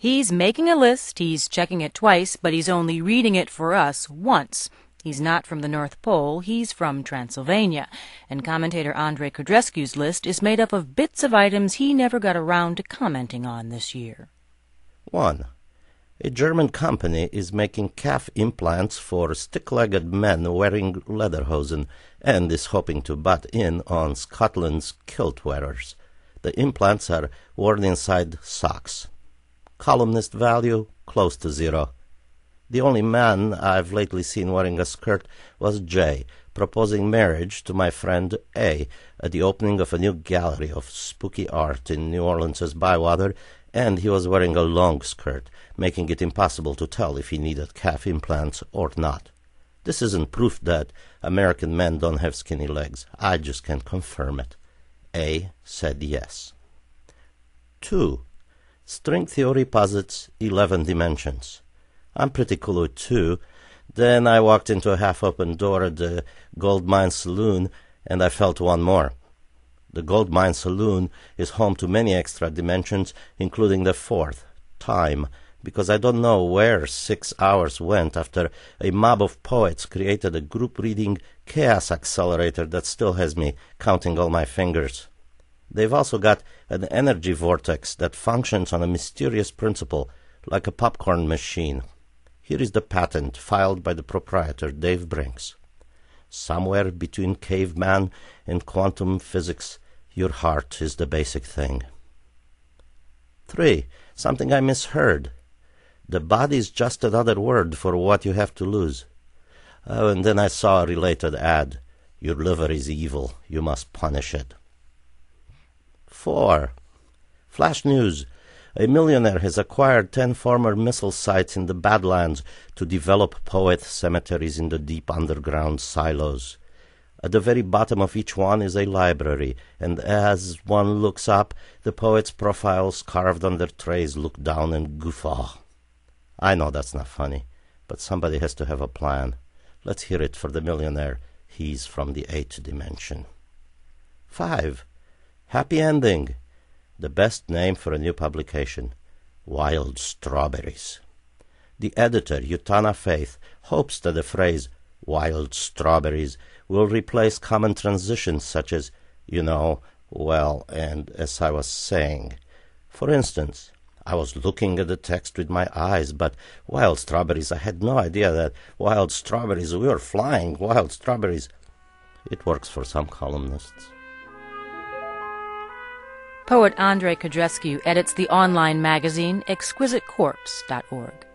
He's making a list, he's checking it twice, but he's only reading it for us once. He's not from the North Pole, he's from Transylvania. And commentator Andrei Codrescu's list is made up of bits of items he never got around to commenting on this year. 1. A German company is making calf implants for stick-legged men wearing lederhosen and is hoping to butt in on Scotland's kilt wearers. The implants are worn inside socks. Columnist value, close to 0. The only man I've lately seen wearing a skirt was J, proposing marriage to my friend A at the opening of a new gallery of spooky art in New Orleans' Bywater, and he was wearing a long skirt, making it impossible to tell if he needed calf implants or not. This isn't proof that American men don't have skinny legs. I just can't confirm it. A said yes. 2. String theory posits 11 dimensions. I'm pretty cool with 2. Then I walked into a half-open door at the Gold Mine Saloon, and I felt one more. The Gold Mine Saloon is home to many extra dimensions, including the 4th, time, because I don't know where 6 hours went after a mob of poets created a group-reading chaos accelerator that still has me counting all my fingers. They've also got an energy vortex that functions on a mysterious principle, like a popcorn machine. Here is the patent filed by the proprietor, Dave Brinks. Somewhere between caveman and quantum physics, your heart is the basic thing. 3. Something I misheard. The body is just another word for what you have to lose. Oh, and then I saw a related ad. Your liver is evil. You must punish it. 4. Flash news. A millionaire has acquired 10 former missile sites in the Badlands to develop poet cemeteries in the deep underground silos. At the very bottom of each one is a library, and as one looks up, the poets' profiles carved on their trays look down and guffaw. I know that's not funny, but somebody has to have a plan. Let's hear it for the millionaire. He's from the 8th dimension. 5. Happy ending. The best name for a new publication. Wild Strawberries. The editor, Utana Faith, hopes that the phrase wild strawberries will replace common transitions such as, well, and as I was saying. For instance, I was looking at the text with my eyes, but wild strawberries, I had no idea that wild strawberries, we were flying wild strawberries. It works for some columnists. Poet Andrei Codrescu edits the online magazine exquisitecorpse.org.